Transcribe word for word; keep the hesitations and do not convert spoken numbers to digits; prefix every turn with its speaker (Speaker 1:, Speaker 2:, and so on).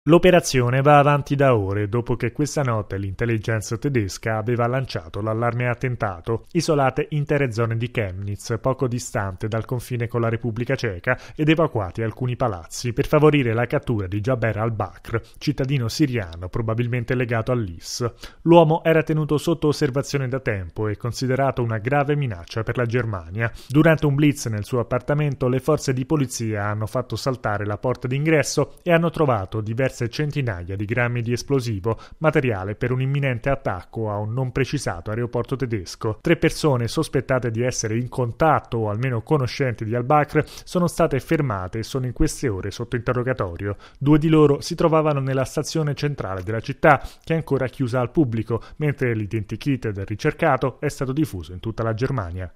Speaker 1: L'operazione va avanti da ore dopo che questa notte l'intelligence tedesca aveva lanciato l'allarme attentato, isolate intere zone di Chemnitz, poco distante dal confine con la Repubblica Ceca, ed evacuati alcuni palazzi per favorire la cattura di Jaber al-Bakr, cittadino siriano probabilmente legato all'I S. L'uomo era tenuto sotto osservazione da tempo e considerato una grave minaccia per la Germania. Durante un blitz nel suo appartamento, le forze di polizia hanno fatto saltare la porta d'ingresso e hanno trovato diverse centinaia di grammi di esplosivo, materiale per un imminente attacco a un non precisato aeroporto tedesco. Tre persone sospettate di essere in contatto o almeno conoscenti di al-Bakr sono state fermate e sono in queste ore sotto interrogatorio. Due di loro si trovavano nella stazione centrale della città, che è ancora chiusa al pubblico, mentre l'identikit del ricercato è stato diffuso in tutta la Germania.